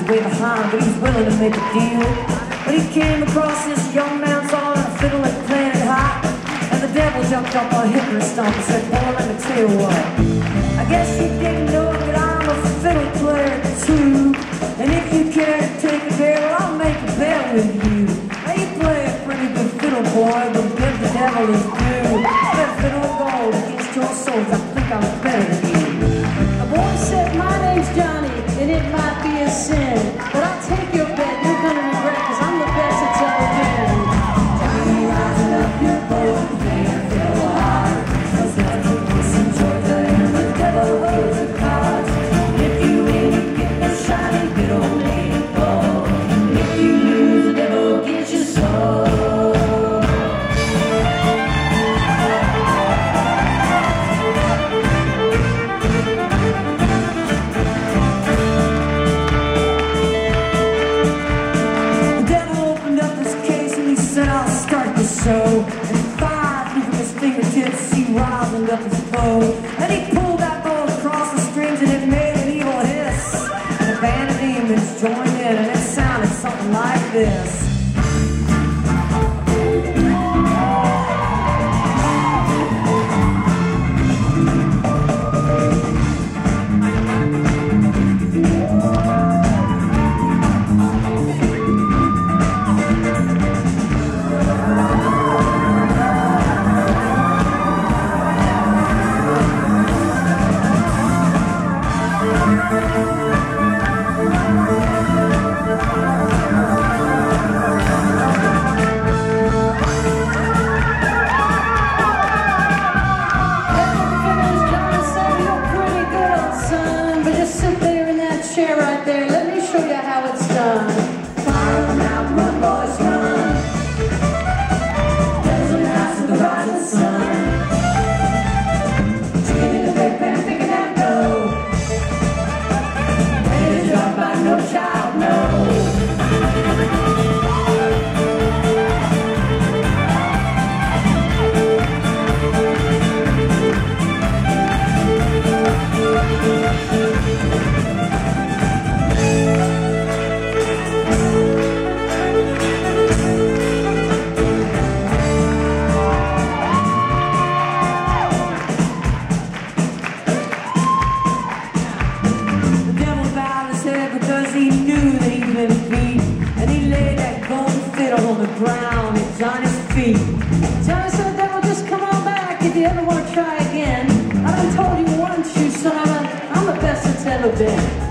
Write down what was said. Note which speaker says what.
Speaker 1: way behind, but he's willing to make a deal. But he came across this young man's all in a fiddle and playing it hot. And the devil jumped up on Hickory Stump and said, boy, let me tell you what. I guess you didn't know that I'm a fiddle player too. And if you care to take a dare, well, I'll make a bet with you. Now you play a pretty good fiddle, boy, but give the devil his due. That fiddle of gold against your souls, I think I'm better than you.
Speaker 2: A boy said, my name's Johnny, and it might be a sin, but I'll take your bet, you're gonna regret, cause I'm the best it's ever been.
Speaker 1: Johnny, rising up your boat, play a fiddle hard. Cause that's the voice in Georgia, and the devil holds the cards. If you ain't get the shiny fiddle, let it go. If you lose, the devil gets your soul. So, and 5 through his fingertips, he rosined up his bow. And he pulled that bow across the strings and it made an evil hiss. And a band of demons joined in and it sounded something like this. Ground, it's on his feet.
Speaker 2: Johnny said, devil, just come on back if you ever want to try again. I done told you once, you son of a, I'm the best it's ever been.